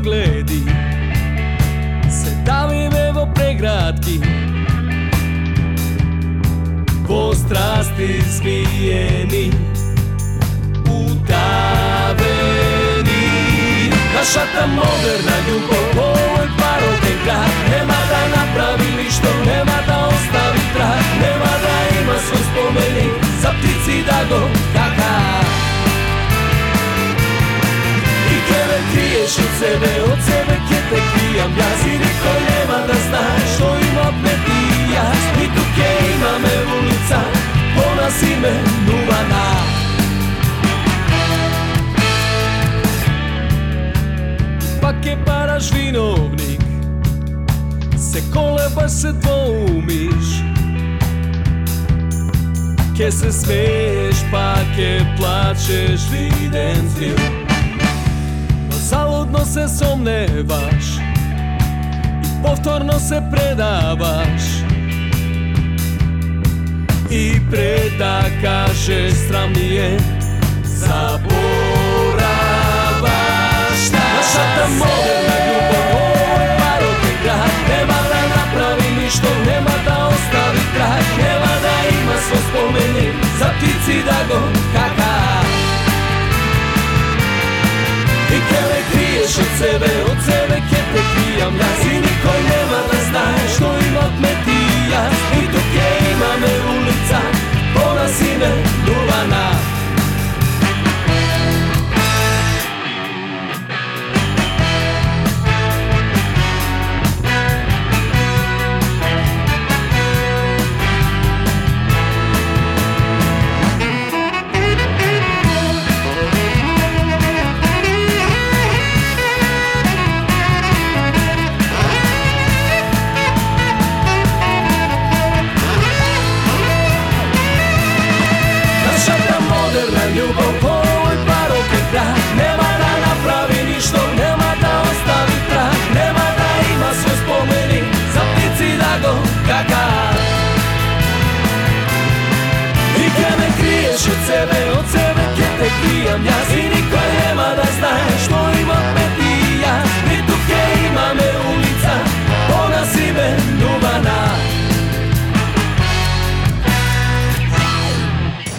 pogledi se davim evo pregratki, po strasti zmijeni, udaveni. Naša ta moderna ljubav, ovo je paroten grad, nema da napravi ništo, nema da ostavi trag, nema da ima svoj spomenik za ptici da go kaka. I keve kriješ od sebe kje te krijam ja, i niko nema da znaš što ima peti jas, i tu kje ima me ulica, ona si me nuvana. Pa ke paraš vinovnik, se kolebaš, se dvoumiš, ke se smeješ, pa ke plačeš, videm film. No zaludno se somnevaš i povtorno se predavaš, i preda kažeš sram mi je, zaboravaš. Naša ta moderna ljubav, ovo je paroten grad, nema da napravi ništo, nema da ostavi trag, nema da ima svoj spomenik za ptici da go kaka. I keve kriješ od sebe kje te krijam ja, i niko nema da znaš što ima kmeti ja, i tu kje ima me ulica, ona si me nuvana. Ljubav po ovoj paroken grad, nema da napravi ništo, nema da ostavi trag, nema da ima svoj spomenik za ptici da go kaka. I kad me kriješ od sebe kje te krijam ja, i niko